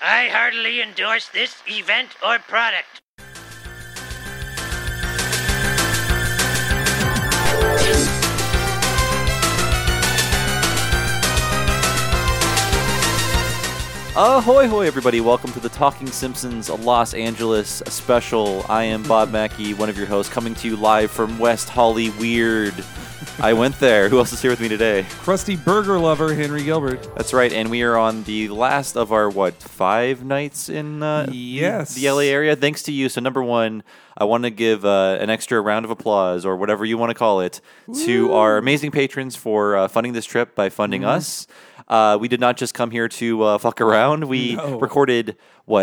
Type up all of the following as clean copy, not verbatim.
I heartily endorse this event or product. Ahoy, hoy, everybody. Welcome to the Talking Simpsons Los Angeles special. I am Bob Mackey, one of your hosts, coming to you live from West Holly Weird. I went there. Who else is here with me today? Crusty burger lover, Henry Gilbert. That's right, and we are on the last of our, 5 nights in Yes. the LA area? Thanks to you. So, number one, I want to give an extra round of applause, or whatever you want to call it, to our amazing patrons for funding this trip by funding us. We did not just come here to fuck around. We recorded,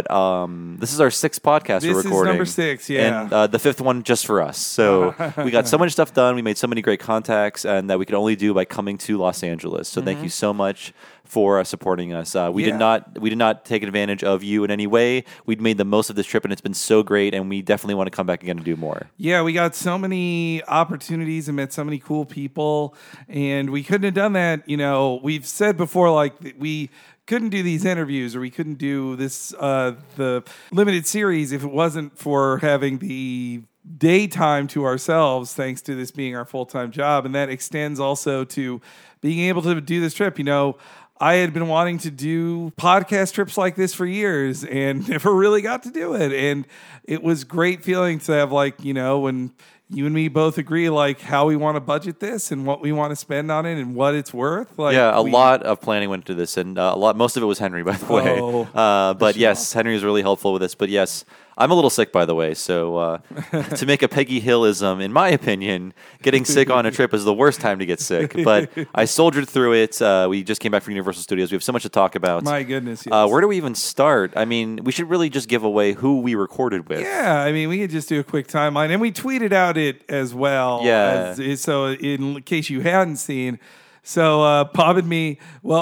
this is our 6th podcast we're recording. This is number 6, yeah. And the 5th one just for us. So we got so much stuff done. We made so many great contacts, and that we could only do by coming to Los Angeles. So thank you so much for supporting us. We did not take advantage of you in any way. We'd made the most of this trip, and it's been so great, and we definitely want to come back again and do more. Yeah, we got so many opportunities and met so many cool people, and we couldn't have done that. You know, we've said before, like, we couldn't do these interviews, or we couldn't do this the limited series if it wasn't for having the daytime to ourselves, thanks to this being our full-time job. And that extends also to being able to do this trip. You know, I had been wanting to do podcast trips like this for years and never really got to do it. And it was great feeling to have, like, you know, when you and me both agree, like, how we want to budget this and what we want to spend on it and what it's worth. Like, yeah, a lot of planning went into this, and most of it was Henry, by the way. But yes, Henry was really helpful with this. But yes, I'm a little sick, by the way. So to make a Peggy Hillism, in my opinion, getting sick on a trip is the worst time to get sick. But I soldiered through it. We just came back from Universal Studios. We have so much to talk about. My goodness, yes. Where do we even start? I mean, we should really just give away who we recorded with. Yeah, I mean, we could just do a quick timeline. And we tweeted out it as well. Yeah. So in case you hadn't seen. So Bob and me,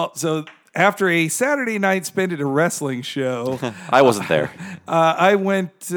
after a Saturday night spent at a wrestling show. I wasn't there. I went,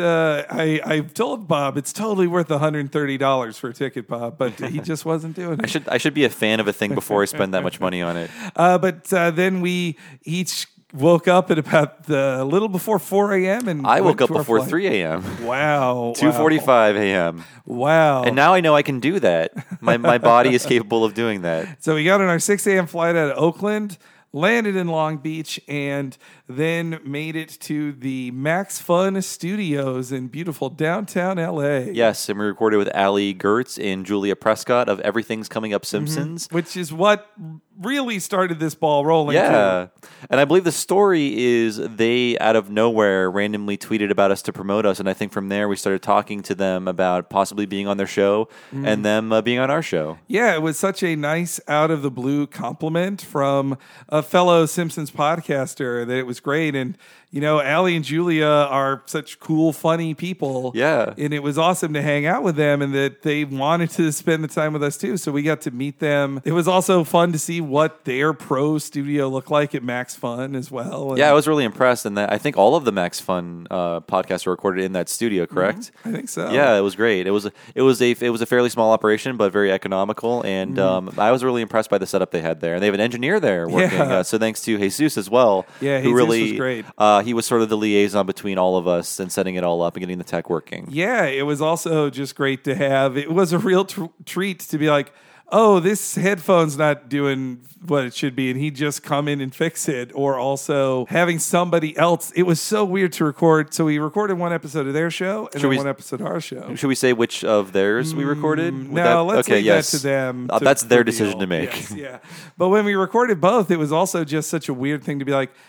I told Bob it's totally worth $130 for a ticket, Bob, but he just wasn't doing it. I should be a fan of a thing before I spend that much money on it. But then we each woke up at about a little before 4 a.m. and I woke up before 3 a.m. Wow. 2:45 a.m. Wow. And now I know I can do that. My body is capable of doing that. So we got on our 6 a.m. flight out of Oakland, landed in Long Beach, and then made it to the Max Fun Studios in beautiful downtown LA. Yes, and we recorded with Allie Gertz and Julia Prescott of Everything's Coming Up Simpsons. Which is what really started this ball rolling. Yeah. Too. And I believe the story is they, out of nowhere, randomly tweeted about us to promote us. And I think from there we started talking to them about possibly being on their show and them being on our show. Yeah, it was such a nice out-of-the-blue compliment from a fellow Simpsons podcaster that it was great. And, you know, Allie and Julia are such cool, funny people. Yeah. And it was awesome to hang out with them and that they wanted to spend the time with us too. So we got to meet them. It was also fun to see what their pro studio looked like at Max Fun as well. And yeah, I was really impressed. And I think all of the Max Fun podcasts were recorded in that studio, correct? I think so. Yeah, it was great. It was a fairly small operation, but very economical. And I was really impressed by the setup they had there. And they have an engineer there working. Yeah. So thanks to Jesus as well. Yeah, who Jesus really was great. He was sort of the liaison between all of us and setting it all up and getting the tech working. Yeah, it was also just great to have. It was a real treat to be like, oh, this headphone's not doing what it should be, and he'd just come in and fix it. Or also having somebody else. It was so weird to record. So we recorded one episode of their show and then one episode of our show. Should we say which of theirs we recorded? Let's leave that to them. That's their decision to make. Yes, yeah. But when we recorded both, it was also just such a weird thing to be like,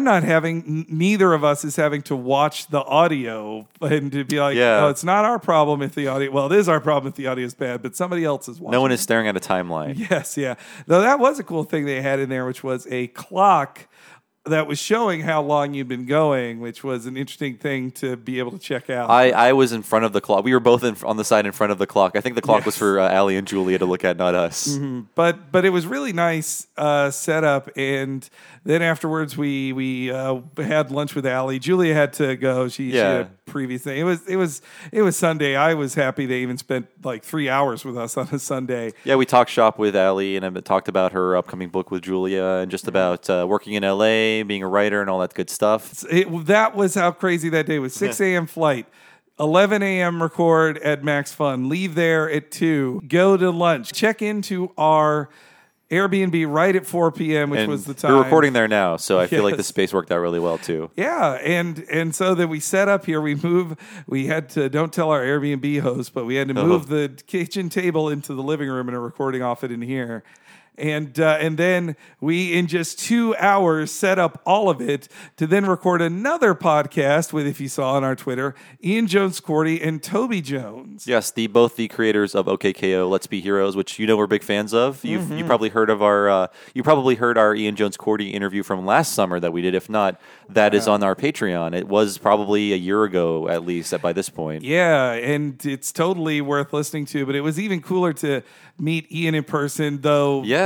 neither of us is having to watch the audio and to be like, oh, it's not our problem if the audio, well, it is our problem if the audio is bad, but somebody else is watching. No one is staring at a timeline. Yes, yeah. Though that was a cool thing they had in there, which was a clock that was showing how long you've been going, which was an interesting thing to be able to check out. I was in front of the clock. We were both on the side in front of the clock. I think the clock was for Allie and Julia to look at, not us. Mm-hmm. But it was really nice setup. And then afterwards, we had lunch with Allie. Julia had to go. She had a previous day. It was Sunday. I was happy they even spent like 3 hours with us on a Sunday. Yeah, we talked shop with Allie and I talked about her upcoming book with Julia and just about working in LA, being a writer, and all that good stuff. That was how crazy that day was. 6 a.m. flight. 11 a.m. record at Max Fun. Leave there at 2. Go to lunch. Check into our Airbnb right at 4 p.m., which was the time. We're recording there now, so I feel like the Yes. space worked out really well too. Yeah, and so that we set up here, we had to, don't tell our Airbnb host, but we had to move the kitchen table into the living room and are recording off it in here. And then we, in just 2 hours, set up all of it to then record another podcast with, if you saw on our Twitter, Ian Jones-Cordy and Toby Jones. Yes, both the creators of OKKO, Let's Be Heroes, which we're big fans of. You probably heard of our Ian Jones-Cordy interview from last summer that we did. If not, that is on our Patreon. It was probably a year ago at least by this point. Yeah, and it's totally worth listening to. But it was even cooler to meet Ian in person, though. Yeah.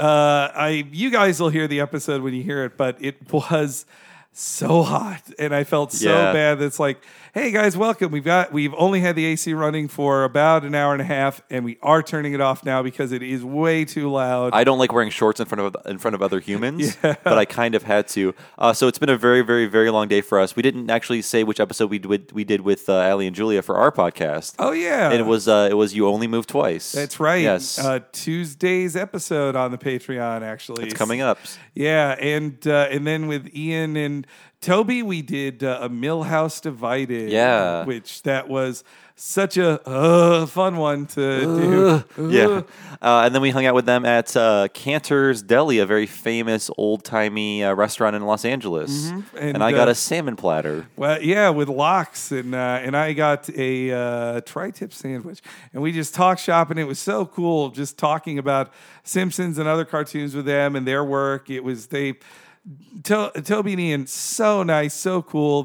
You guys will hear the episode when you hear it, but it was so hot, and I felt so bad. That's like, hey guys, welcome. We've only had the AC running for about an hour and a half, and we are turning it off now because it is way too loud. I don't like wearing shorts in front of other humans, but I kind of had to. So it's been a very, very, very long day for us. We didn't actually say which episode we did with Allie and Julia for our podcast. Oh yeah, and it was You Only Move Twice. That's right. Yes, Tuesday's episode on the Patreon. Actually, it's coming up. Yeah, and then with Ian and Toby, we did a Millhouse Divided. Yeah. Which that was such a fun one to do. Yeah. And then we hung out with them at Cantor's Deli, a very famous old-timey restaurant in Los Angeles. Mm-hmm. And I got a salmon platter. Well, yeah, with lox, and I got a tri-tip sandwich. And we just talked shop, and it was so cool just talking about Simpsons and other cartoons with them and their work. It was, Toby and Ian, so nice, so cool.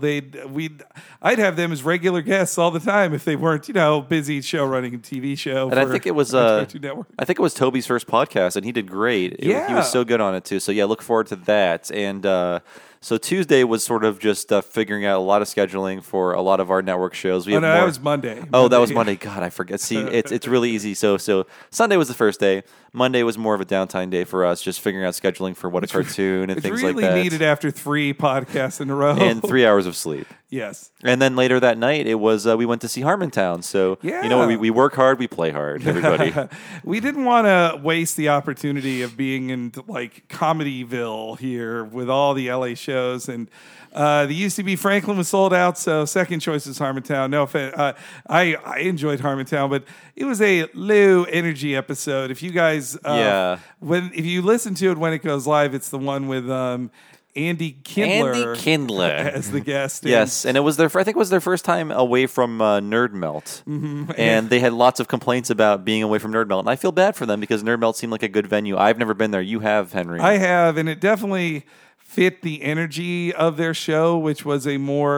I'd have them as regular guests all the time if they weren't, busy show running a TV show. And I think it was Cartoon Network. I think it was Toby's first podcast, and he did great. He was so good on it too. So yeah, look forward to that. And so Tuesday was sort of just figuring out a lot of scheduling for a lot of our network shows. That was Monday. That was Monday. God, I forget. See, it's really easy. So Sunday was the first day. Monday was more of a downtime day for us, just figuring out scheduling for what a cartoon and things like that. It's really needed after 3 podcasts in a row. And 3 hours of sleep. Yes. And then later that night, it was we went to see Harmontown. So, we work hard, we play hard, everybody. We didn't want to waste the opportunity of being in like Comedyville here with all the LA shows. And the UCB Franklin was sold out, so second choice is Harmontown. No offense. I enjoyed Harmontown, but it was a low energy episode. If you guys, if you listen to it when it goes live, it's the one with Andy Kindler as the guest. Yes, and it was I think it was their first time away from Nerd Melt. Mm-hmm. And they had lots of complaints about being away from Nerd Melt. And I feel bad for them because Nerd Melt seemed like a good venue. I've never been there. You have, Henry. I have, and it definitely fit the energy of their show, which was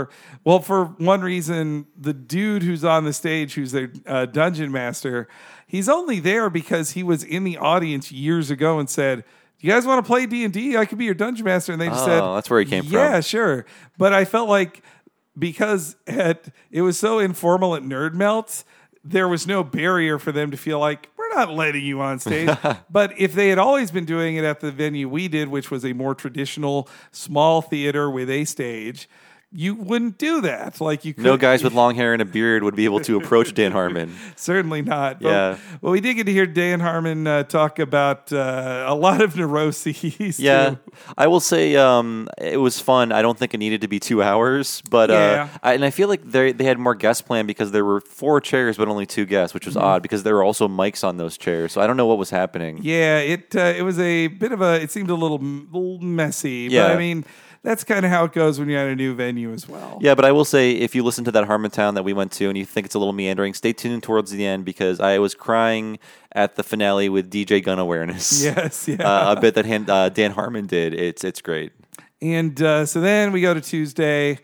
for one reason, the dude who's on the stage, who's their dungeon master, he's only there because he was in the audience years ago and said, you guys want to play D&D? I could be your dungeon master. And they just said, that's where he came from. Yeah, sure. But I felt like because it was so informal at Nerd Melt, there was no barrier for them to feel like, we're not letting you on stage. But if they had always been doing it at the venue we did, which was a more traditional small theater with a stage, you wouldn't do that. Like you could, no guys with long hair and a beard would be able to approach Dan Harmon. Certainly not. But, well, we did get to hear Dan Harmon talk about a lot of neuroses. Yeah, too. I will say it was fun. I don't think it needed to be 2 hours, but I feel like they had more guests planned because there were 4 chairs but only 2 guests, which was odd because there were also mics on those chairs. So I don't know what was happening. Yeah, it was a bit of it seemed a little messy. Yeah. But I mean, that's kind of how it goes when you're at a new venue as well. Yeah, but I will say, if you listen to that Harmontown that we went to and you think it's a little meandering, stay tuned towards the end because I was crying at the finale with DJ Gun Awareness. Yes, yeah. A bit that Dan Harmon did. It's great. And so then we go to Tuesday.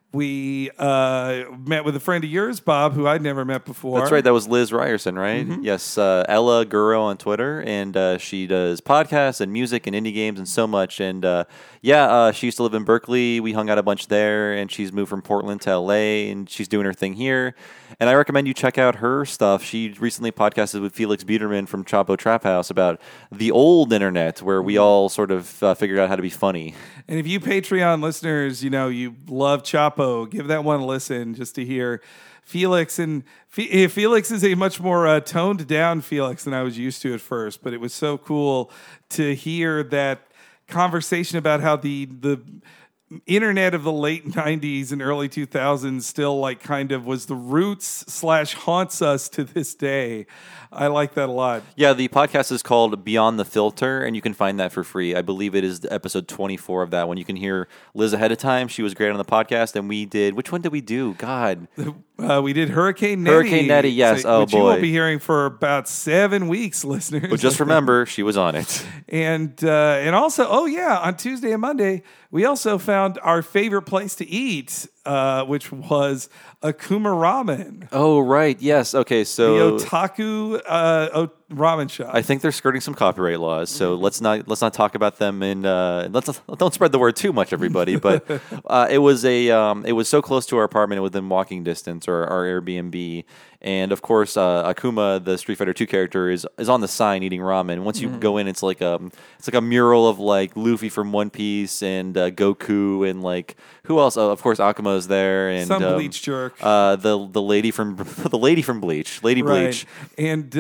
We met with a friend of yours, Bob, who I'd never met before. That's right. That was Liz Ryerson, right? Mm-hmm. Yes, Ella Guro on Twitter, and she does podcasts and music and indie games and so much. And she used to live in Berkeley. We hung out a bunch there, and she's moved from Portland to LA, and she's doing her thing here. And I recommend you check out her stuff. She recently podcasted with Felix Biederman from Chapo Trap House about the old internet, where we all sort of figured out how to be funny. And if you Patreon listeners, you love Chapo, give that one a listen just to hear Felix. And Felix is a much more toned down Felix than I was used to at first, but it was so cool to hear that conversation about how the internet of the late 90s and early 2000s still kind of was the roots / haunts us to this day. I like that a lot. Yeah, the podcast is called Beyond the Filter, and you can find that for free. I believe it is episode 24 of that one. You can hear Liz ahead of time. She was great on the podcast, and we did... Which one did we do? God. We did Hurricane Nettie. Hurricane Nettie, yes. Which you won't be hearing for about 7 weeks, listeners. But just remember, she was on it. And also, on Tuesday and Monday, we also found our favorite place to eat, which was Akuma Ramen. Oh, right. Yes. Okay, so... The otaku ramen shop. I think they're skirting some copyright laws, so let's not talk about them, and don't spread the word too much, everybody. But it was so close to our apartment within walking distance, or our Airbnb, and of course Akuma, the Street Fighter 2 character, is on the sign eating ramen. Once you go in, it's like a mural of Luffy from One Piece and Goku and who else? Of course Akuma is there, and some Bleach jerk. The lady from Bleach, Lady right. Bleach, and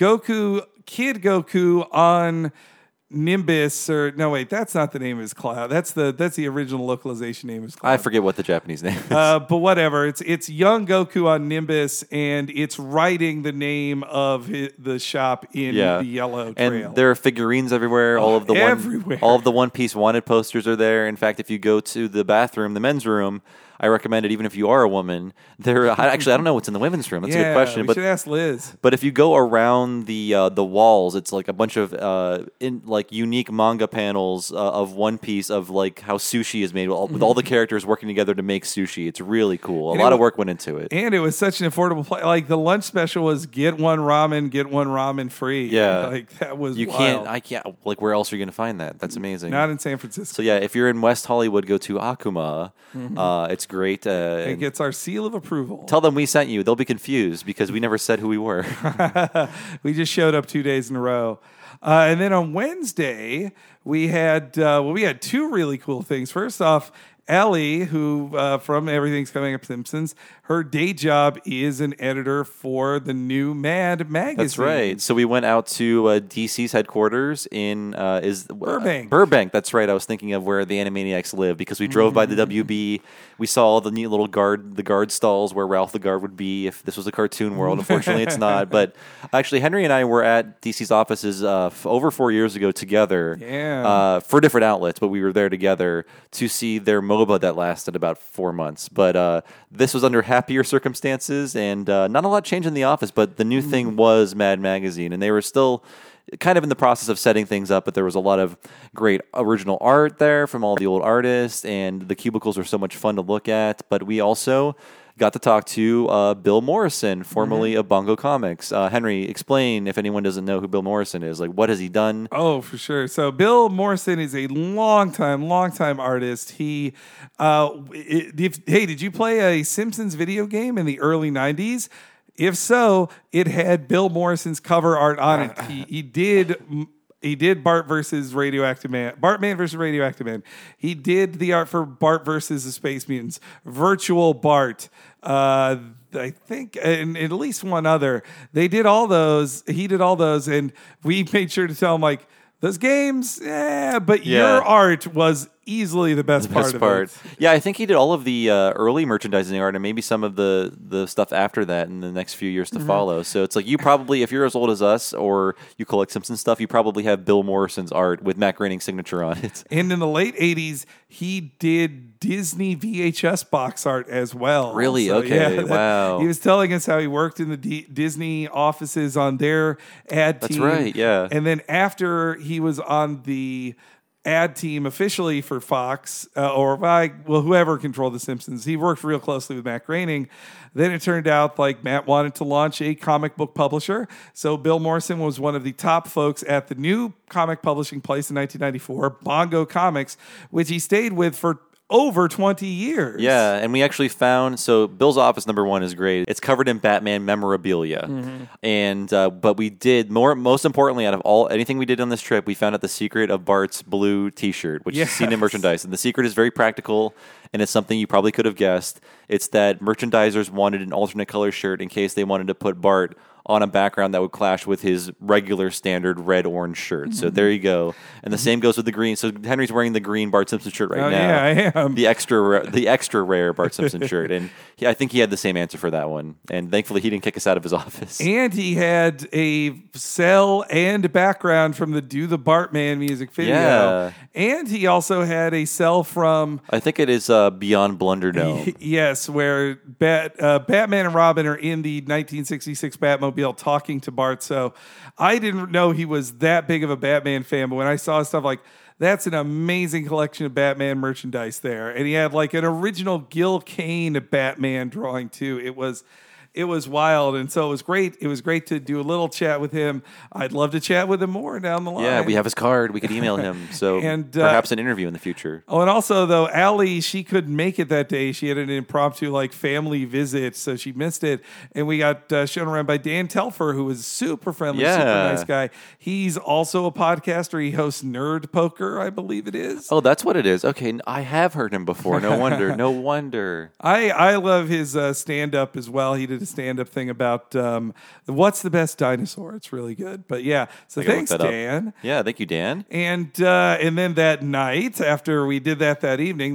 Kid Goku on Nimbus, or no, wait, that's not the name of his cloud. That's the original localization name of his cloud. I forget what the Japanese name is. But whatever, it's young Goku on Nimbus, and it's writing the name of the shop in the yellow trail. And there are figurines everywhere. All of the One Piece wanted posters are there. In fact, if you go to the bathroom, the men's room, I recommend it even if you are a woman. I don't know what's in the women's room. That's a good question. We should ask Liz. But if you go around the walls, it's a bunch of unique manga panels of One Piece of how sushi is made with all the characters working together to make sushi. It's really cool. A lot of work went into it. And it was such an affordable place. The lunch special was get one ramen free. Yeah. That was wild. I can't. Where else are you going to find that? That's amazing. Not in San Francisco. So yeah, if you're in West Hollywood, go to Akuma. It's great. It gets our seal of approval. Tell them we sent you. They'll be confused because we never said who we were. We just showed up 2 days in a row. And then on Wednesday, we had 2 really cool things. First off, Ellie, who from Everything's Coming Up Simpsons, her day job is an editor for the new Mad magazine. That's right. So we went out to DC's headquarters in Burbank. Burbank. That's right. I was thinking of where the Animaniacs live because we drove by the WB. We saw all the neat little guard stalls where Ralph the Guard would be if this was a cartoon world. Unfortunately, it's not. But actually, Henry and I were at DC's offices over 4 years ago together. Yeah. For different outlets, but we were there together to see their MOBA that lasted about 4 months. But this was under happier circumstances, and not a lot changed in the office, but the new thing was Mad Magazine, and they were still kind of in the process of setting things up, but there was a lot of great original art there from all the old artists, and the cubicles were so much fun to look at. But we also got to talk to Bill Morrison, formerly of Bongo Comics. Henry, explain, if anyone doesn't know who Bill Morrison is. What has he done? Oh, for sure. So Bill Morrison is a longtime artist. He, did you play a Simpsons video game in the early 90s? If so, it had Bill Morrison's cover art on it. He did Bart versus Radioactive Man. Bartman versus Radioactive Man. He did the art for Bart versus the Space Mutants. Virtual Bart. I think, and at least one other. They did all those. He did all those, and we made sure to tell him those games, but your art was easily the best part of it. Yeah, I think he did all of the early merchandising art and maybe some of the stuff after that in the next few years to follow. So it's you probably, if you're as old as us or you collect Simpsons stuff, you probably have Bill Morrison's art with Matt Groening's signature on it. And in the late 80s, he did Disney VHS box art as well. Really? So, okay, wow. He was telling us how he worked in the Disney offices on their ad team. That's right, yeah. And then after he was on the ad team officially for Fox, whoever controlled The Simpsons. He worked real closely with Matt Groening. Then it turned out like Matt wanted to launch a comic book publisher. So Bill Morrison was one of the top folks at the new comic publishing place in 1994, Bongo Comics, which he stayed with for over 20 years. Yeah, and we actually found, so Bill's office, number one, is great. It's covered in Batman memorabilia. And but we did, most importantly, out of anything we did on this trip, we found out the secret of Bart's blue t-shirt, which is seen in merchandise. And the secret is very practical, and it's something you probably could have guessed. It's that merchandisers wanted an alternate color shirt in case they wanted to put Bart on a background that would clash with his regular standard red-orange shirt. So there you go. And the same goes with the green. So Henry's wearing the green Bart Simpson shirt right now. Yeah, I am. The extra rare Bart Simpson shirt. And I think he had the same answer for that one. And thankfully, he didn't kick us out of his office. And he had a cell and background from the Do the Bartman music video. Yeah. And he also had a cell from... I think it is Beyond Blunderdome. Yes, where Batman and Robin are in the 1966 Batmobile talking to Bart. So I didn't know he was that big of a Batman fan, but when I saw stuff like, that's an amazing collection of Batman merchandise there. And he had like an original Gil Kane Batman drawing too. It was wild, and so it was great. It was great to do a little chat with him. I'd love to chat with him more down the line. Yeah, we have his card. We could email him. So and, perhaps an interview in the future. Oh, and also, though, Allie, she couldn't make it that day. She had an impromptu family visit, so she missed it. And we got shown around by Dan Telfer, who was super friendly, super nice guy. He's also a podcaster. He hosts Nerd Poker, I believe it is. Oh, that's what it is. Okay, I have heard him before. No wonder. No wonder. I love his stand-up as well. He did a stand-up thing about what's the best dinosaur. It's really good. But yeah, so thanks, Dan. Yeah, thank you, Dan. And then that night, after we did that evening,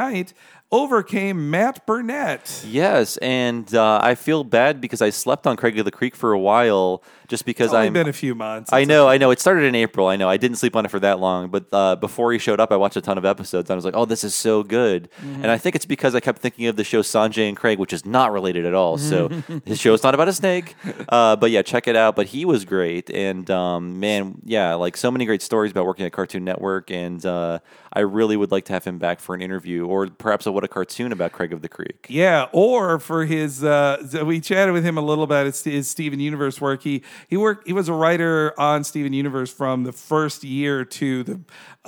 over came Matt Burnett. Yes, and I feel bad because I slept on Craig of the Creek for a while just because It's only been a few months. I know. It started in April. I know. I didn't sleep on it for that long, but before he showed up, I watched a ton of episodes, and I was like, oh, this is so good. And I think it's because I kept thinking of the show Sanjay and Craig, which is not related at all. So his show's not about a snake. But yeah, check it out. But he was great. And man, yeah, like so many great stories about working at Cartoon Network. And I really would like to have him back for an interview or perhaps a What a Cartoon about Craig of the Creek. Yeah, or for his, we chatted with him a little about his Steven Universe work. He was a writer on Steven Universe from the first year to the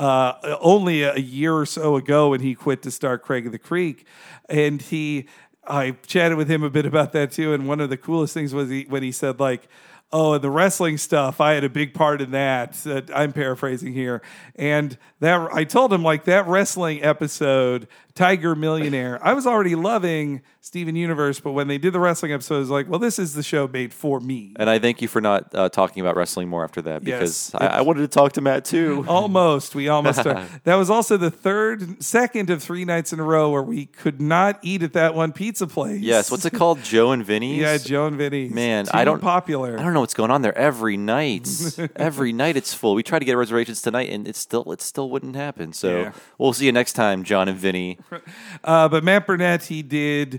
only a year or so ago when he quit to start Craig of the Creek. And I chatted with him a bit about that too. And one of the coolest things was when he said oh, and the wrestling stuff, I had a big part in that. I'm paraphrasing here. And that I told him that wrestling episode, Tiger Millionaire, I was already loving Steven Universe, but when they did the wrestling episode, I was like, well, this is the show made for me. And I thank you for not talking about wrestling more after that, because I wanted to talk to Matt too. Almost. We almost are. That was also the second of 3 nights in a row where we could not eat at that one pizza place. Yes. What's it called? Joe and Vinny's? Yeah, Joe and Vinny's. Man, popular. I don't know what's going on there. Every night it's full. We tried to get reservations tonight, and it still wouldn't happen. So we'll see you next time, John and Vinny. But Matt Burnett, he did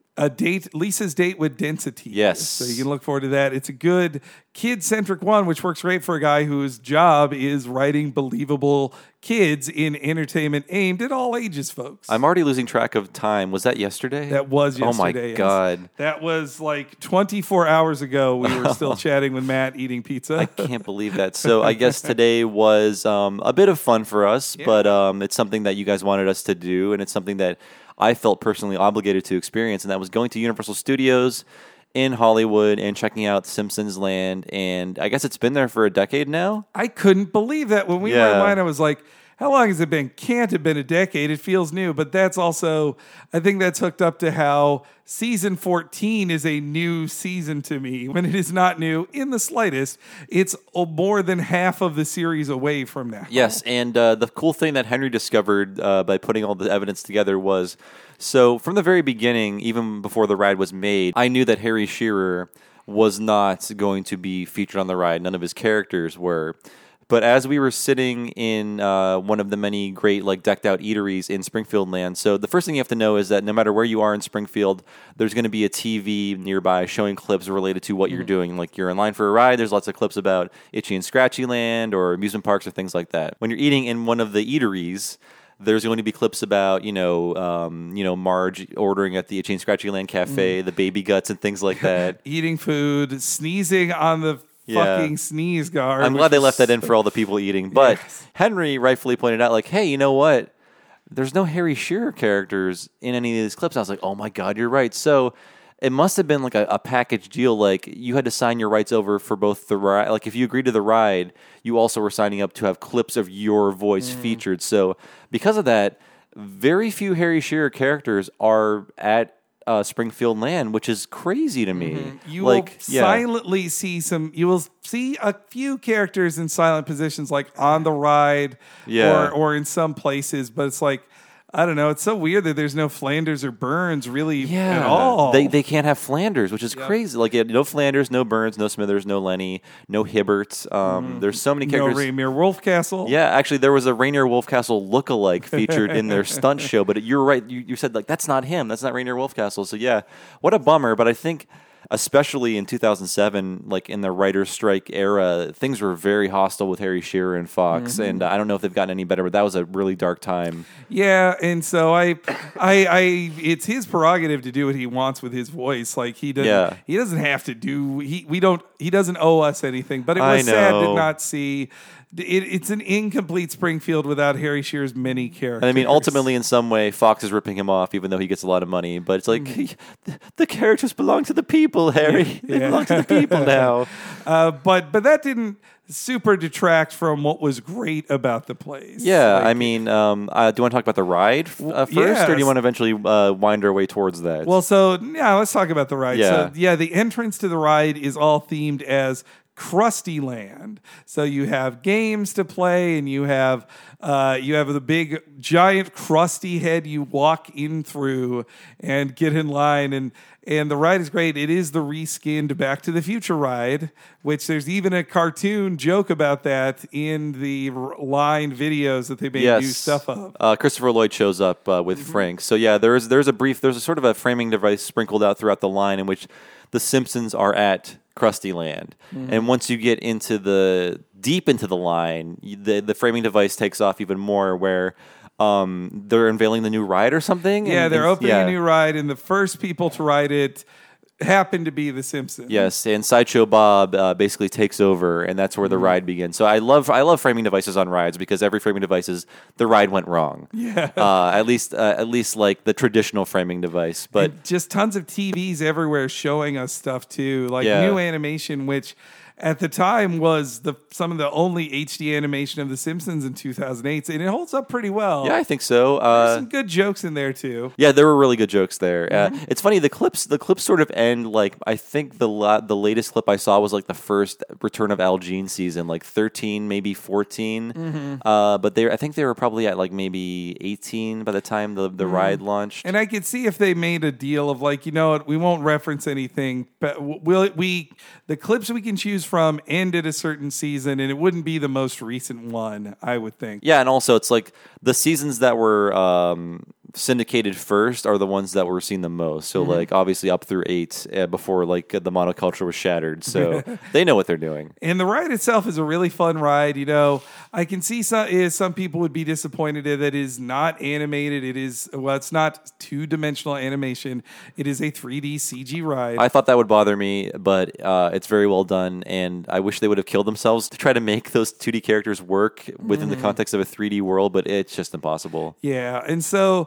Lisa's Date with Density. Yes. So you can look forward to that. It's a good kid-centric one, which works great for a guy whose job is writing believable kids in entertainment aimed at all ages, folks. I'm already losing track of time. Was that yesterday? That was yesterday. Oh, my God. That was 24 hours ago. We were still chatting with Matt eating pizza. I can't believe that. So I guess today was a bit of fun for us, but it's something that you guys wanted us to do, and it's something that I felt personally obligated to experience, and that was going to Universal Studios in Hollywood and checking out Simpsons Land. And I guess it's been there for a decade now. I couldn't believe that. When we were in line, I was like, how long has it been? Can't have been a decade. It feels new. But that's also, I think that's hooked up to how season 14 is a new season to me, when it is not new in the slightest. It's more than half of the series away from now. Yes, and the cool thing that Henry discovered by putting all the evidence together was, so from the very beginning, even before the ride was made, I knew that Harry Shearer was not going to be featured on the ride. None of his characters were. But as we were sitting in one of the many great like decked out eateries in Springfield land, so the first thing you have to know is that no matter where you are in Springfield, there's going to be a TV nearby showing clips related to what you're doing. Like you're in line for a ride, there's lots of clips about Itchy and Scratchy Land or amusement parks or things like that. When you're eating in one of the eateries, there's going to be clips about, Marge ordering at the Itchy and Scratchy Land Cafe, the baby guts and things like that. Eating food, sneezing on the fucking sneeze guard. I'm glad they left that in for all the people eating. But Henry rightfully pointed out, like, hey, you know what? There's no Harry Shearer characters in any of these clips. I was like, oh my God, you're right. So it must have been like a package deal. Like you had to sign your rights over for both the ride. Like if you agreed to the ride, you also were signing up to have clips of your voice featured. So because of that, very few Harry Shearer characters are at Springfield land, which is crazy to me. You will silently see you will see a few characters in silent positions, like on the ride or in some places, but it's like, I don't know. It's so weird that there's no Flanders or Burns really at all. They can't have Flanders, which is crazy. Like no Flanders, no Burns, no Smithers, no Lenny, no Hibbert. There's so many characters. No Rainier Wolfcastle. Yeah, actually, there was a Rainier Wolfcastle lookalike featured in their stunt show. But you're right. You said like that's not him. That's not Rainier Wolfcastle. So yeah, what a bummer. But I think, especially in 2007, like in the writer's strike era, things were very hostile with Harry Shearer and Fox, and I don't know if they've gotten any better, but that was a really dark time. Yeah, and so I it's his prerogative to do what he wants with his voice. Like he doesn't have to do. He doesn't owe us anything. But it was sad to not see. It's an incomplete Springfield without Harry Shearer's many characters. And I mean, ultimately, in some way, Fox is ripping him off, even though he gets a lot of money. But it's like, the characters belong to the people, Harry. They belong to the people now. But that didn't super detract from what was great about the place. Yeah, I mean, do you want to talk about the ride first, or do you want to eventually wind our way towards that? Well, let's talk about the ride. Yeah. So, the entrance to the ride is all themed as Krusty Land. So you have games to play, and you have the big giant Krusty head you walk in through and get in line, and the ride is great. It is the reskinned Back to the Future ride, which there's even a cartoon joke about that in the line videos that they made new stuff of. Christopher Lloyd shows up with Frank. So yeah, there's a sort of a framing device sprinkled out throughout the line in which the Simpsons are at Krusty Land. And once you get into deep into the line, the framing device takes off even more, where they're unveiling the new ride or something. Yeah, they're opening a new ride, and the first people to ride it happen to be the Simpsons. Yes, and Sideshow Bob basically takes over, and that's where the ride begins. So I love framing devices on rides, because every framing device is the ride went wrong. Yeah, at least like the traditional framing device, but and just tons of TVs everywhere showing us stuff too, like new animation, which at the time was some of the only HD animation of The Simpsons in 2008, and it holds up pretty well. Yeah, I think so. There's some good jokes in there too. Yeah, there were really good jokes there. It's funny, the clips sort of end like, I think the latest clip I saw was like the first Return of Al Jean season, like 13, maybe 14. But I think they were probably at like maybe 18 by the time the ride launched. And I could see if they made a deal of like, you know what, we won't reference anything, but the clips we can choose from end at a certain season, and it wouldn't be the most recent one, I would think. Yeah, and also it's like the seasons that were syndicated first are the ones that were seen the most. So like obviously up through 8 before like the monoculture was shattered. So they know what they're doing. And the ride itself is a really fun ride. You know, I can see some people would be disappointed that it is not animated. It's not 2-dimensional animation. It is a 3D CG ride. I thought that would bother me, but it's very well done, and I wish they would have killed themselves to try to make those 2D characters work within the context of a 3D world, but it's just impossible. Yeah, and so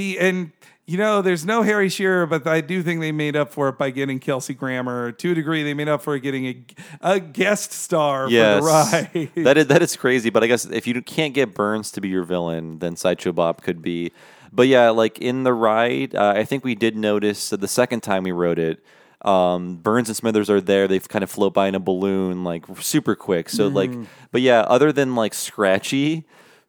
there's no Harry Shearer, but I do think they made up for it by getting Kelsey Grammer. To a degree, they made up for it getting a guest star for the ride. That is crazy, but I guess if you can't get Burns to be your villain, then Sideshow Bob could be. But yeah, like in the ride, I think we did notice the second time we rode it, Burns and Smithers are there. They kind of float by in a balloon, like super quick. So like, but yeah, other than like Scratchy,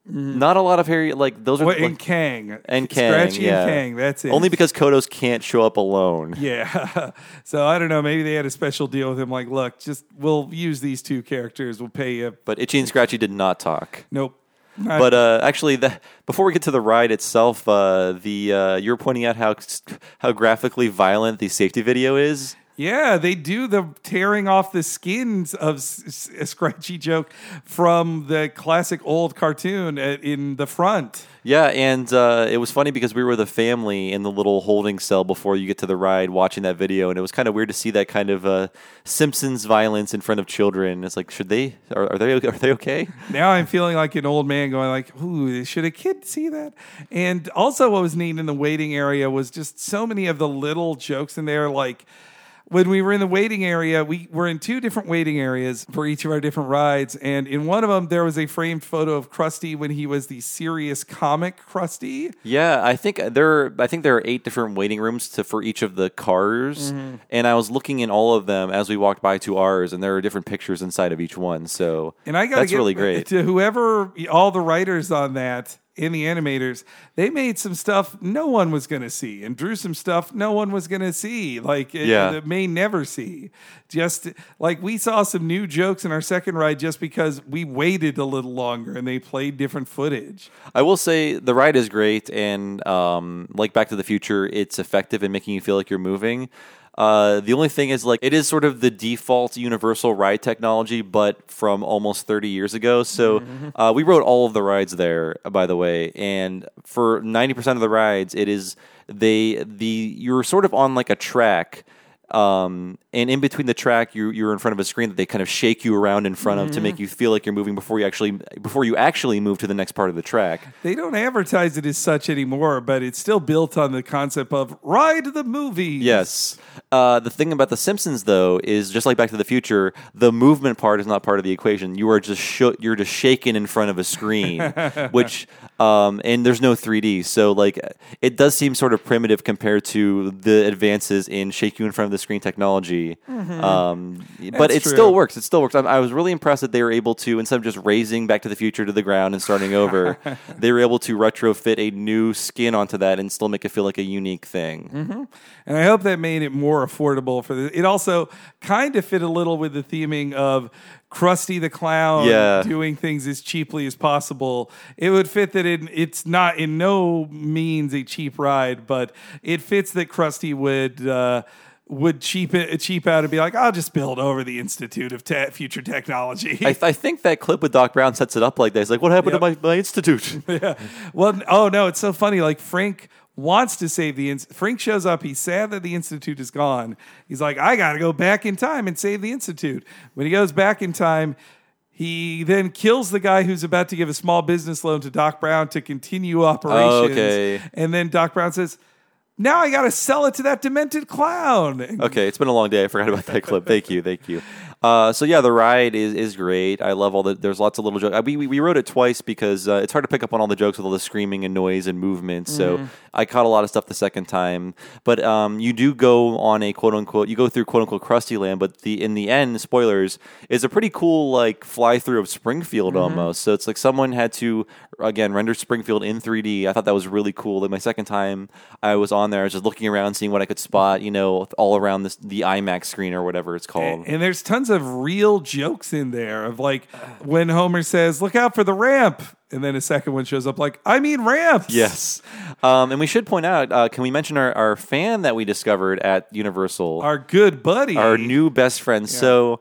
Not a lot of Harry. Like those are And Kang. and Kang. Scratchy Yeah. and Kang. That's it. Only because Kodos can't show up alone. Yeah. So I don't know. Maybe they had a special deal with him. Like, look, we'll use these two characters. We'll pay you. But Itchy and Scratchy did not talk. Nope. But actually, before we get to the ride itself, you're pointing out how graphically violent the safety video is. Yeah, they do the tearing off the skins of a Scratchy joke from the classic old cartoon in the front. Yeah, and it was funny because we were the family in the little holding cell before you get to the ride watching that video, and it was kind of weird to see that kind of Simpsons violence in front of children. It's like, are they okay? Now I'm feeling like an old man going like, ooh, should a kid see that? And also what was neat in the waiting area was just so many of the little jokes in there, like when we were in the waiting area, we were in two different waiting areas for each of our different rides. And in one of them, there was a framed photo of Krusty when he was the serious comic Krusty. Yeah, I think there are 8 different waiting rooms for each of the cars. Mm-hmm. And I was looking in all of them as we walked by to ours, and there are different pictures inside of each one. So And I got to that's get really great. to whoever, all the writers on that, and the animators, they made some stuff no one was going to see and drew some stuff no one was going to see, that may never see. Just like we saw some new jokes in our second ride just because we waited a little longer and they played different footage. I will say the ride is great, and like Back to the Future, it's effective in making you feel like you're moving. The only thing is, like, it is sort of the default universal ride technology, but from almost 30 years ago. So we rode all of the rides there, by the way, and for 90% of the rides, it is you're sort of on like a track. And in between the track, you're in front of a screen that they kind of shake you around in front of to make you feel like you're moving before you actually move to the next part of the track. They don't advertise it as such anymore, but it's still built on the concept of ride the movie. Yes. The thing about The Simpsons, though, is just like Back to the Future, the movement part is not part of the equation. You are you're just shaken in front of a screen, which and there's no 3D, so like it does seem sort of primitive compared to the advances in shake you in front of the screen technology. But it still works. It still works. I was really impressed that they were able to, instead of just raising Back to the Future to the ground and starting over, they were able to retrofit a new skin onto that and still make it feel like a unique thing. And I hope that made it more affordable for it also kind of fit a little with the theming of Krusty the Clown doing things as cheaply as possible. It would fit that it's not in no means a cheap ride, but it fits that Krusty would cheap out and be like, I'll just build over the Institute of Future Technology. I think that clip with Doc Brown sets it up like that. He's like, what happened to my institute? Yeah. Well, oh no, it's so funny. Like Frank wants to save Frank shows up. He's sad that the Institute is gone. He's like, I got to go back in time and save the Institute. When he goes back in time, he then kills the guy who's about to give a small business loan to Doc Brown to continue operations. Okay. And then Doc Brown says, now I got to sell it to that demented clown. Okay, it's been a long day. I forgot about that clip. Thank you. So yeah, the ride is great. I love there's lots of little jokes. We rode it twice because it's hard to pick up on all the jokes with all the screaming and noise and movement. So I caught a lot of stuff the second time. But you do go on a quote unquote Krusty Land. But in the end, spoilers, is a pretty cool like fly through of Springfield almost. So it's like someone had to again render Springfield in 3D. I thought that was really cool. Like my second time I was on there, I was just looking around, seeing what I could spot, all around the IMAX screen or whatever it's called. And there's tons of real jokes in there of like when Homer says, look out for the ramp. And then a second one shows up like, I mean ramps. Yes. And we should point out, can we mention our fan that we discovered at Universal? Our good buddy. Our new best friend. Yeah. So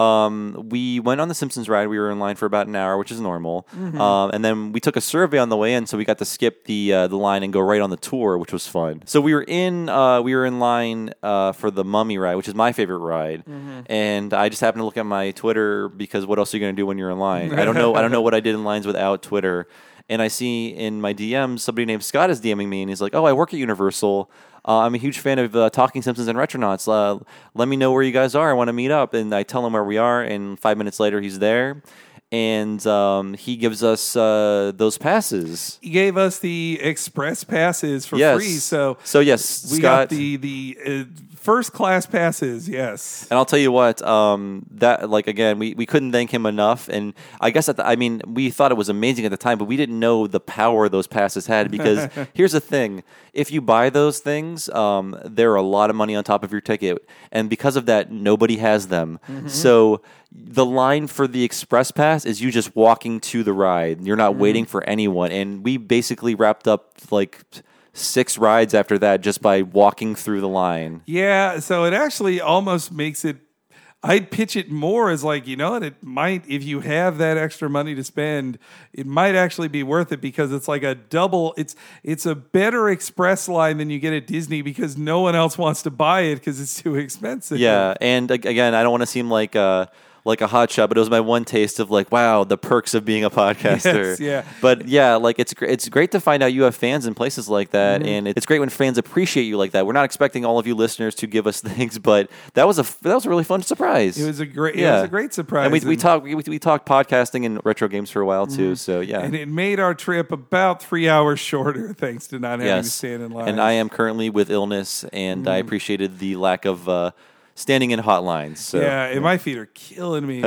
we went on the Simpsons ride. We were in line for about an hour, which is normal. And then we took a survey on the way in, so we got to skip the line and go right on the tour, which was fun. So we were in line for the Mummy ride, which is my favorite ride. And I just happened to look at my Twitter because what else are you going to do when you're in line? I don't know what I did in lines without Twitter. And I see in my DMs somebody named Scott is DMing me, and he's like, "Oh, I work at Universal. I'm a huge fan of Talking Simpsons and Retronauts. Let me know where you guys are. I want to meet up." And I tell him where we are, and 5 minutes later, he's there. And he gives us those passes. He gave us the express passes for free. So yes, we Scott, got the first class passes. Yes. And I'll tell you what, that like again, we couldn't thank him enough. And I guess we thought it was amazing at the time, but we didn't know the power those passes had. Because here's the thing: if you buy those things, they're a lot of money on top of your ticket, and because of that, nobody has them. So the line for the express pass is you just walking to the ride. You're not waiting for anyone. And we basically wrapped up like 6 rides after that just by walking through the line. Yeah, so it actually almost makes it. I'd pitch it more as like, you know what, it might, if you have that extra money to spend, it might actually be worth it because it's like a double, it's a better express line than you get at Disney because no one else wants to buy it because it's too expensive. Yeah, and again, I don't want to seem like a hotshot, but it was my one taste of like, wow, the perks of being a podcaster. Yes, yeah. But yeah, like it's great to find out you have fans in places like that, and it's great when fans appreciate you like that. We're not expecting all of you listeners to give us things, but that was a really fun surprise. It was a great surprise. And we talked podcasting and retro games for a while too. So yeah, and it made our trip about 3 hours shorter thanks to not having to stand in line. And I am currently with illness, and I appreciated the lack of standing in hot lines. So, and my feet are killing me.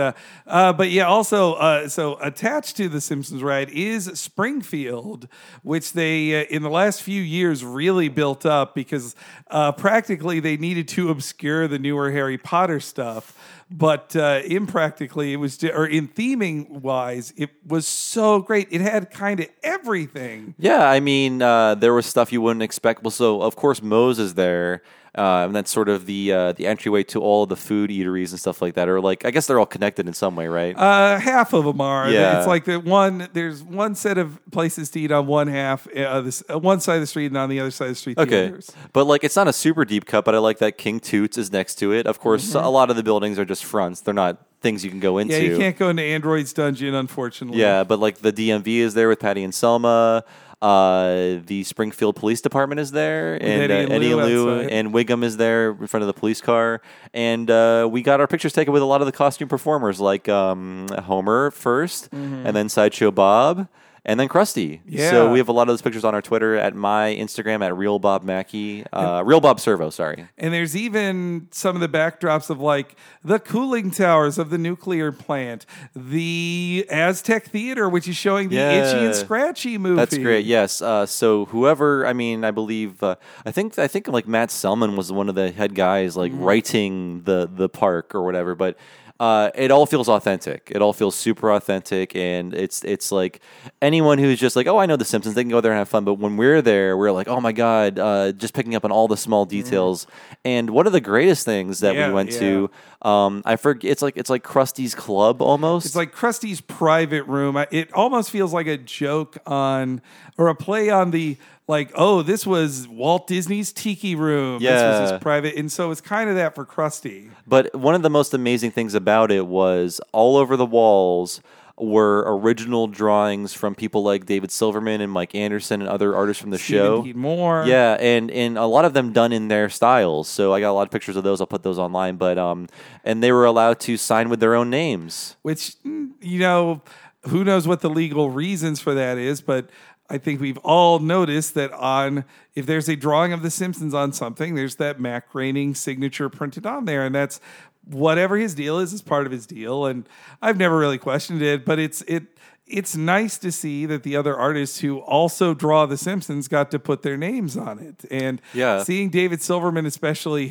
But yeah, also, so attached to the Simpsons ride is Springfield, which they, in the last few years, really built up because practically they needed to obscure the newer Harry Potter stuff. But impractically, it was, or in theming wise, it was so great. It had kind of everything. Yeah, I mean, there was stuff you wouldn't expect. Well, so of course Moe's is there, and that's sort of the entryway to all of the food eateries and stuff like that. Or like, I guess they're all connected in some way, right? Half of them are. Yeah. It's like there's one set of places to eat on one half, one side of the street, and on the other side of the street, the others. But like, it's not a super deep cut, but I like that King Toots is next to it. Of course, a lot of the buildings are just fronts. They're not things you can go into. Yeah, you can't go into Android's dungeon, unfortunately. Yeah, but like the DMV is there with Patty and Selma. The Springfield Police Department is there, and Eddie and Lou and Wiggum is there in front of the police car. And we got our pictures taken with a lot of the costume performers, like Homer first, and then Sideshow Bob, and then Krusty. Yeah. So we have a lot of those pictures on our Twitter, at my Instagram at Real Bob Mackey, Real Bob Servo. Sorry. And there's even some of the backdrops of like the cooling towers of the nuclear plant, the Aztec Theater, which is showing the Itchy and Scratchy movie. That's great. Yes. So whoever, I mean, I believe, I think like Matt Selman was one of the head guys, like writing the park or whatever. But it all feels authentic. It all feels super authentic, and it's like anyone who's just like, oh, I know The Simpsons, they can go there and have fun. But when we're there, we're like, oh my god, just picking up on all the small details. And one of the greatest things that we went to, I forget, it's like Krusty's Club almost. It's like Krusty's private room. It almost feels like a joke on, or a play on the, like, oh, this was Walt Disney's Tiki Room. Yeah. This was his private. And so it's kind of that for Krusty. But one of the most amazing things about it was all over the walls were original drawings from people like David Silverman and Mike Anderson and other artists from the show. Stephen Moore. Yeah, and a lot of them done in their styles. So I got a lot of pictures of those. I'll put those online. But and they were allowed to sign with their own names. Which, you know, who knows what the legal reasons for that is, but I think we've all noticed that if there's a drawing of The Simpsons on something, there's that Mac Groening signature printed on there, and that's whatever his deal is part of his deal. And I've never really questioned it, but it's nice to see that the other artists who also draw The Simpsons got to put their names on it. And seeing David Silverman, especially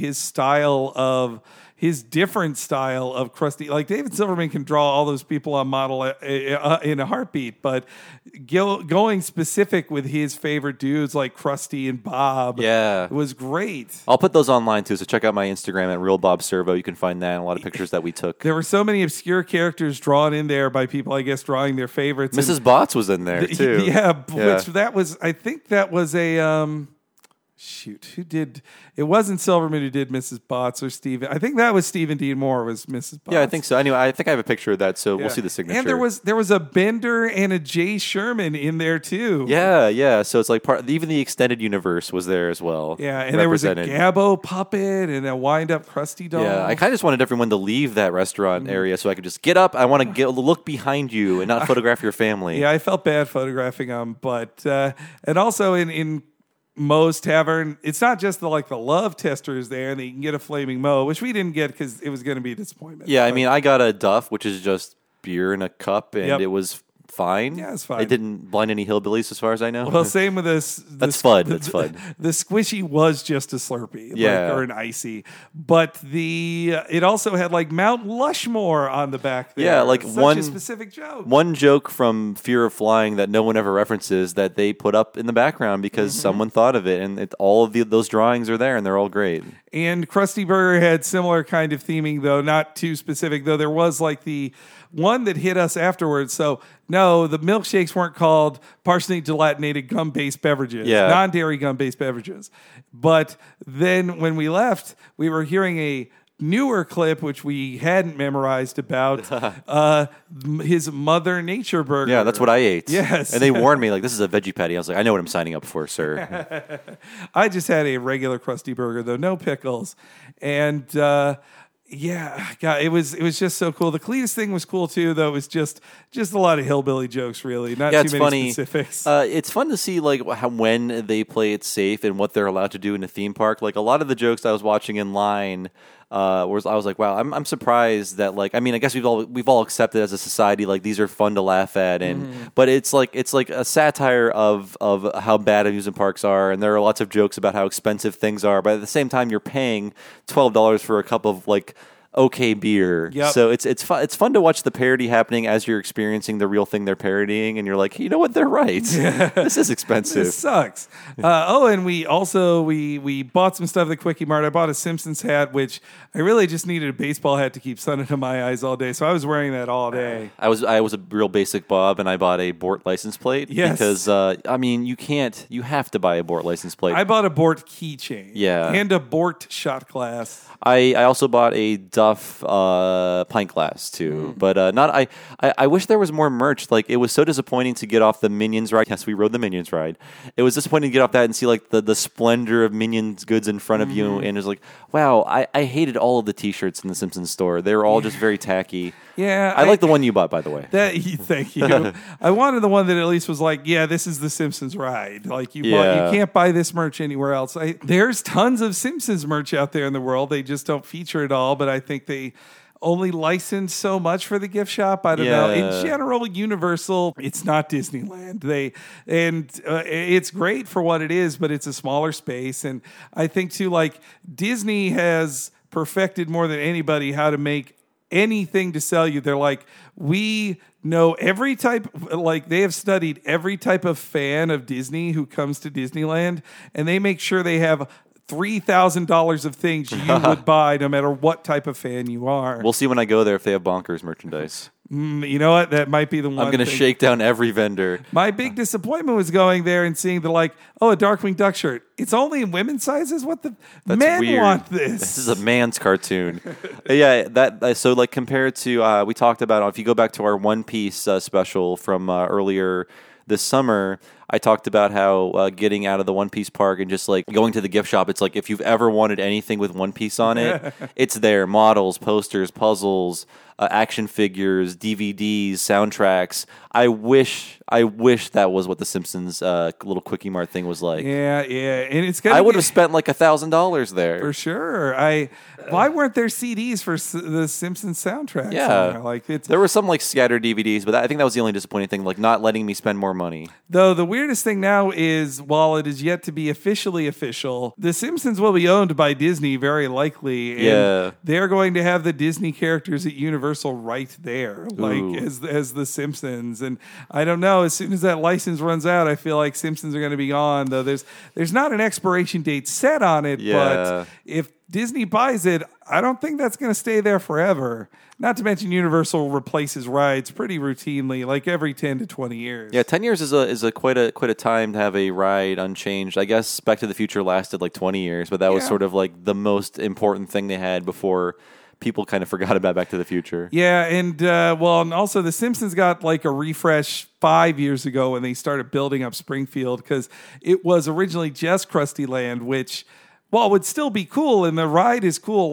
his different style of Krusty. Like, David Silverman can draw all those people on model in a heartbeat, but going specific with his favorite dudes like Krusty and Bob was great. I'll put those online too, so check out my Instagram at Real Bob Servo. You can find that and a lot of pictures that we took. There were so many obscure characters drawn in there by people, I guess, drawing their favorites. Mrs. Botts was in there too. Which that was, I think that was a... who did? It wasn't Silverman who did Mrs. Botts or Steven. I think that was Stephen Dean Moore was Mrs. Botts. Yeah, I think so. Anyway, I think I have a picture of that, so we'll see the signature. And there was a Bender and a Jay Sherman in there too. Yeah. So it's like even the extended universe was there as well. Yeah, and there was a Gabbo puppet and a wind-up Krusty doll. Yeah, I kind of just wanted everyone to leave that restaurant area so I could just get up. I want to look behind you and not photograph your family. Yeah, I felt bad photographing them, but and also in Moe's Tavern. It's not just the love tester is there, and you can get a flaming Moe, which we didn't get because it was going to be a disappointment. Yeah, I mean, I got a Duff, which is just beer in a cup, and it was fine. Yeah, it's fine. It didn't blind any hillbillies, as far as I know. Well, same with this. That's fun. That's fun. The squishy was just a Slurpee, or an icy, but it also had Mount Lushmore on the back there. Yeah, such a specific joke. One joke from Fear of Flying that no one ever references that they put up in the background because someone thought of it, and all of those drawings are there, and they're all great. And Krusty Burger had similar kind of theming, though not too specific. Though there was the one that hit us afterwards. So no, the milkshakes weren't called partially gelatinate gum-based beverages, non-dairy gum-based beverages. But then when we left, we were hearing a newer clip, which we hadn't memorized, about his Mother Nature burger. Yeah, that's what I ate. Yes. And they warned me, this is a veggie patty. I was like, I know what I'm signing up for, sir. I just had a regular Krusty Burger, though, no pickles. And yeah, God, it was just so cool. The Cletus thing was cool too, though. It was just a lot of hillbilly jokes, really. Not too many specifics. It's fun to see how when they play it safe and what they're allowed to do in a theme park. A lot of the jokes I was watching in line. I was like, wow, I'm surprised that I guess we've all accepted as a society these are fun to laugh at, and but it's a satire of how bad amusement parks are, and there are lots of jokes about how expensive things are, but at the same time you're paying $12 for a cup of okay beer. Yep. So it's fun to watch the parody happening as you're experiencing the real thing they're parodying, and you're like, you know what, they're right. This is expensive. This sucks. And we also we bought some stuff at the Quickie Mart. I bought a Simpsons hat, which I really just needed a baseball hat to keep sun into my eyes all day, so I was wearing that all day. I was a real basic Bob, and I bought a Bort license plate. Yes. Because you have to buy a Bort license plate. I bought a Bort keychain. Yeah. And a Bort shot glass. I also bought a Duff pint glass too, but not. I wish there was more merch. It was so disappointing to get off the Minions ride. Yes, we rode the Minions ride. It was disappointing to get off that and see the splendor of Minions goods in front of you, and it was wow. I hated all of the T-shirts in the Simpsons store. They were all just very tacky. Yeah, I like the one you bought, by the way. Thank you. I wanted the one that at least was this is the Simpsons ride. You can't buy this merch anywhere else. There's tons of Simpsons merch out there in the world. They just don't feature it all, but I think they only license so much for the gift shop. I don't know. In general, Universal, it's not Disneyland. It's great for what it is, but it's a smaller space. And I think too, Disney has perfected more than anybody how to make anything to sell you. They're we know every type, they have studied every type of fan of Disney who comes to Disneyland, and they make sure they have $3,000 of things you would buy no matter what type of fan you are. We'll see when I go there if they have Bonkers merchandise. You know what? That might be the one. I'm going to shake down every vendor. My big disappointment was going there and seeing a Darkwing Duck shirt. It's only in women's sizes? What the? That's men weird. want this. This is a man's cartoon. Yeah, so compared to, we talked about, if you go back to our One Piece special from earlier this summer, I talked about how getting out of the One Piece park and just going to the gift shop, it's if you've ever wanted anything with One Piece on it, it's there. Models, posters, puzzles, action figures, DVDs, soundtracks. I wish that was what the Simpsons little Quickie Mart thing was like. Yeah, and it's I would have spent $1,000 there for sure. Why weren't there CDs for the Simpsons soundtrack? Yeah, there were some scattered DVDs, but I think that was the only disappointing thing, not letting me spend more money. Though the weirdest thing now is, while it is yet to be officially official, the Simpsons will be owned by Disney very likely. And they're going to have the Disney characters at Universal right there, as the Simpsons. And I don't know, as soon as that license runs out, I feel like Simpsons are going to be gone. Though there's not an expiration date set on it, but if Disney buys it, I don't think that's going to stay there forever. Not to mention Universal replaces rides pretty routinely, every 10 to 20 years. Yeah, 10 years is a quite a time to have a ride unchanged. I guess Back to the Future lasted 20 years, but that was sort of the most important thing they had before people kind of forgot about Back to the Future. Yeah, and and also The Simpsons got a refresh 5 years ago when they started building up Springfield, because it was originally just Krusty Land, which, while would still be cool, and the ride is cool,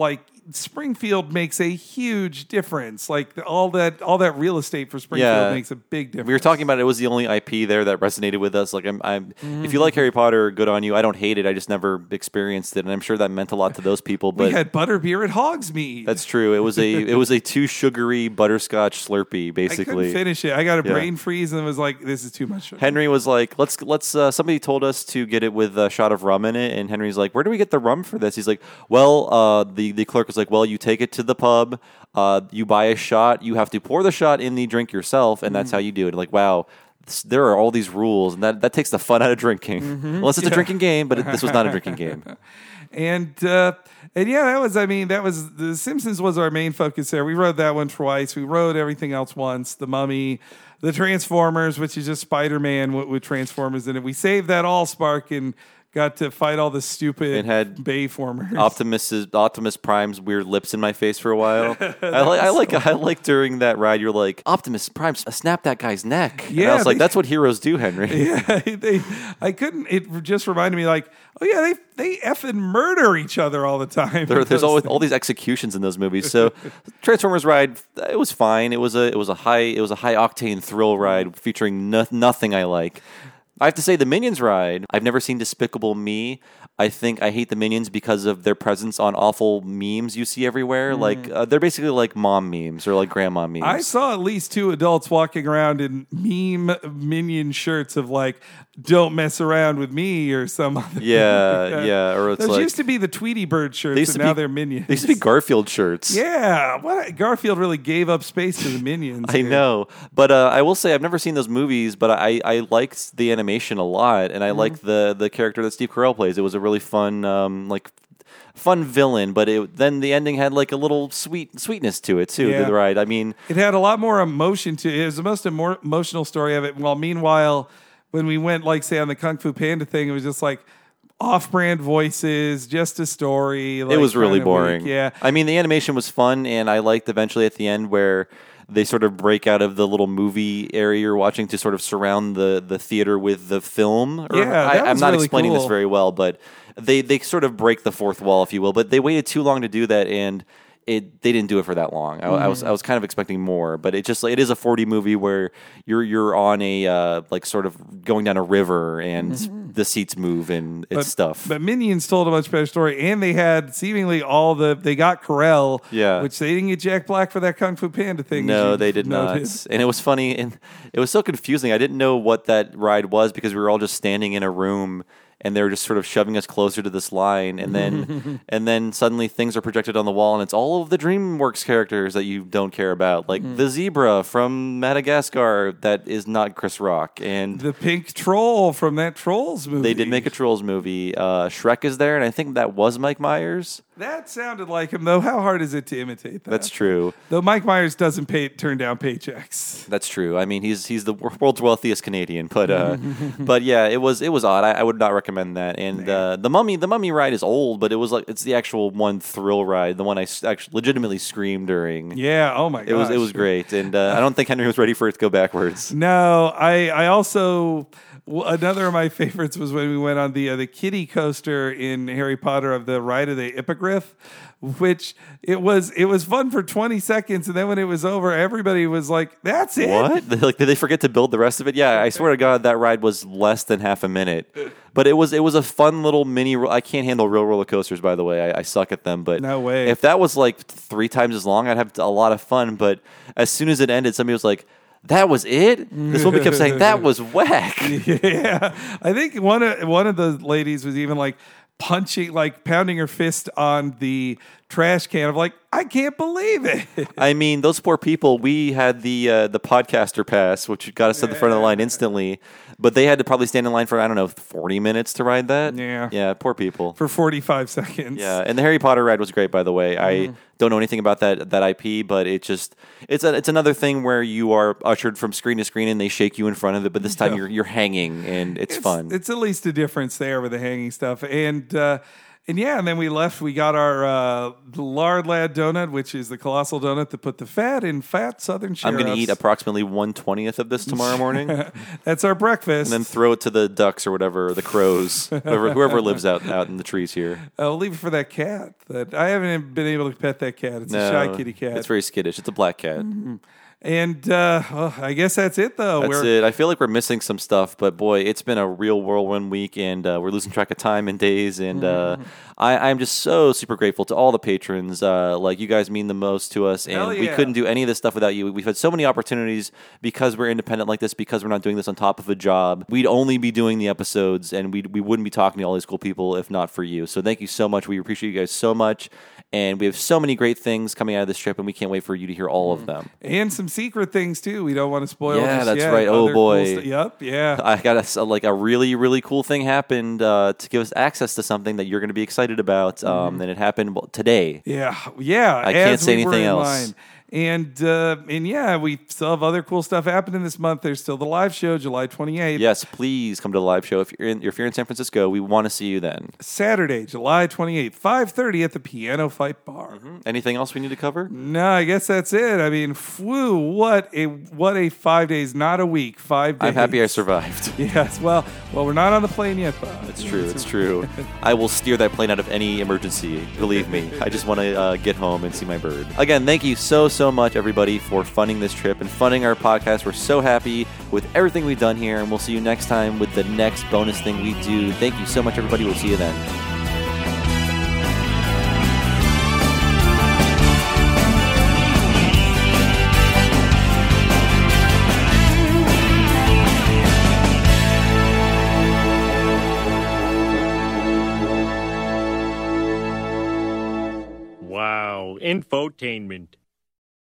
Springfield makes a huge difference. Like all that real estate for Springfield makes a big difference. We were talking about it was the only IP there that resonated with us. Like if you like Harry Potter, good on you. I don't hate it. I just never experienced it, and I'm sure that meant a lot to those people. But we had butterbeer at Hogsmeade. That's true. It was a too sugary butterscotch Slurpee, basically. I couldn't finish it. I got a brain freeze and was like, "This is too much sugar." Henry was like, "Let's." Somebody told us to get it with a shot of rum in it, and Henry's like, "Where do we get the rum for this?" He's like, "Well, the clerk was like, well, you take it to the pub, you buy a shot, you have to pour the shot in the drink yourself, and that's how you do it." Like, wow. There are all these rules, and that takes the fun out of drinking. Unless it's a drinking game, but this was not a drinking game. And that was The Simpsons was our main focus there. We rode that one twice. We rode everything else once. The Mummy, the Transformers, which is just Spider-Man with Transformers in it. We saved that all Spark and got to fight all the stupid it had Bayformers. Optimus Prime's weird lips in my face for a while. I like during that ride. You're like, Optimus Prime, snap that guy's neck. Yeah, and I was like, that's what heroes do, Henry. Yeah, I couldn't. It just reminded me, like, oh yeah, they effing murder each other all the time. There's always all these executions in those movies. So Transformers ride, it was fine. It was a high octane thrill ride featuring nothing I like. I have to say, the Minions ride, I've never seen Despicable Me. I think I hate the Minions because of their presence on awful memes you see everywhere. Like, they're basically like mom memes or like grandma memes. I saw at least 2 adults walking around in meme Minion shirts of like, "Don't mess around with me" or something. Yeah. Or it's those used to be the Tweety Bird shirts, and now they're Minions. They used to be Garfield shirts. Yeah. Garfield really gave up space to the Minions. I know. But I will say, I've never seen those movies, but I liked the animation a lot, and I liked the character that Steve Carell plays. It was a really fun, fun villain, but then the ending had like a little sweetness to it too. Yeah. Right? I mean, it had a lot more emotion to it. It was the most emotional story of it. While meanwhile, when we went, like, say, on the Kung Fu Panda thing, it was just like off-brand voices, just a story. Like, it was really boring. Weak. Yeah, I mean, the animation was fun, and I liked eventually at the end where they sort of break out of the little movie area you're watching to sort of surround the theater with the film. I'm not really explaining this very well, but they sort of break the fourth wall, if you will. But they waited too long to do that, and they didn't do it for that long. I was kind of expecting more, but it is a 4D movie where you're on a like sort of going down a river and the seats move and it's stuff. But Minions told a much better story, and they had seemingly they got Carell, which they didn't get Jack Black for that Kung Fu Panda thing. No, they did not. And it was funny, and it was so confusing. I didn't know what that ride was because we were all just standing in a room. And they were just sort of shoving us closer to this line, and then suddenly things are projected on the wall, and it's all of the DreamWorks characters that you don't care about, like the zebra from Madagascar that is not Chris Rock, and the pink troll from that Trolls movie. They did make a Trolls movie. Shrek is there, and I think that was Mike Myers. That sounded like him, though. How hard is it to imitate that? That's true. Though Mike Myers doesn't turn down paychecks. That's true. I mean, he's the world's wealthiest Canadian, but but yeah, it was odd. I would not recommend that. And the Mummy ride is old, but it's the actual one thrill ride, the one I actually legitimately screamed during. Yeah. Oh my gosh. It was great, and I don't think Henry was ready for it to go backwards. No, I also. Another of my favorites was when we went on the kiddie coaster in Harry Potter of the Ride of the Hippogriff, which it was fun for 20 seconds, and then when it was over, everybody was like, "That's it." What? Did they forget to build the rest of it? Yeah, I swear to God, that ride was less than half a minute. But it was a fun little mini. I can't handle real roller coasters, by the way. I suck at them. But no way. If that was like 3 times as long, I'd have a lot of fun. But as soon as it ended, somebody was like, "That was it?" This woman kept saying, "That was whack." Yeah, I think one of the ladies was even like pounding her fist on the trash can of like, "I can't believe it." I mean, those poor people. We had the podcaster pass, which got us to the front of the line instantly. But they had to probably stand in line for, I don't know, 40 minutes to ride that. Yeah, poor people. For 45 seconds. Yeah, and the Harry Potter ride was great, by the way. I don't know anything about that IP, but it's another thing where you are ushered from screen to screen and they shake you in front of it, but this time you're hanging and it's fun. It's at least a difference there with the hanging stuff. And yeah, and then we left. We got our the Lard Lad donut, which is the colossal donut that put the fat in fat Southern I'm Sheriffs. going to eat approximately 1/20th of this tomorrow morning, and That's our breakfast. then throw it to the ducks or whatever, the crows, whoever lives out in the trees here. I'll leave it for that cat. That I haven't been able to pet that cat. It's a shy kitty cat. It's very skittish. It's a black cat. And well, I guess that's it, though. That's it. I feel like we're missing some stuff, but boy, it's been a real whirlwind week, and we're losing track of time and days. And I'm just so super grateful to all the patrons. Like, you guys mean the most to us, and Hell we yeah. couldn't do any of this stuff without you. We've had so many opportunities because we're independent like this, because we're not doing this on top of a job. We'd only be doing the episodes, and we wouldn't be talking to all these cool people if not for you. So thank you so much. We appreciate you guys so much. And we have so many great things coming out of this trip, and we can't wait for you to hear all of them. And some secret things, too. We don't want to spoil Yeah, just that's yet. right. Oh, Other boy. Cool yep, yeah. I got a really, really cool thing happened to give us access to something that you're going to be excited about. And it happened today. Yeah. I can't as say we were anything in else. line. And yeah, we still have other cool stuff happening this month. There's still the live show, July 28th. Yes, please come to the live show. If you're in San Francisco, we want to see you then. Saturday, July 28th, 5:30 at the Piano Fight Bar. Anything else we need to cover? No, I guess that's it. I mean, whew, what a 5 days, not a week, 5 days. I'm happy I survived. Yes, well, we're not on the plane yet, though. It's true. It's true. I will steer that plane out of any emergency. Believe me. I just want to get home and see my bird. Again, thank you so much, everybody, for funding this trip and funding our podcast. We're so happy with everything we've done here, and we'll see you next time with the next bonus thing we do. Thank you so much, everybody. We'll see you then. Wow, infotainment.